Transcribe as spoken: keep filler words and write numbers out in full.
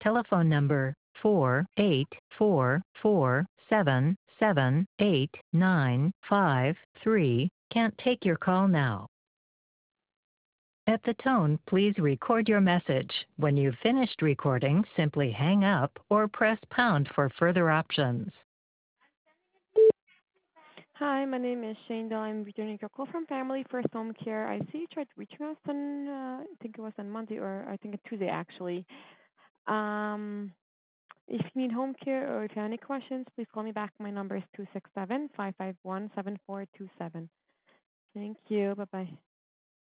telephone number four eight four four seven seven eight nine five three can't take your call now. At the tone, please record your message. When you've finished recording, simply hang up or press pound for further options. Hi, my name is Shane Dell. I'm returning your call from Family First Home Care. I see you tried reaching us on, uh, I think it was on Monday or I think a Tuesday actually. Um, if you need home care or if you have any questions, please call me back. My number is two six seven, five five one, seven four two seven. Thank you. Bye-bye.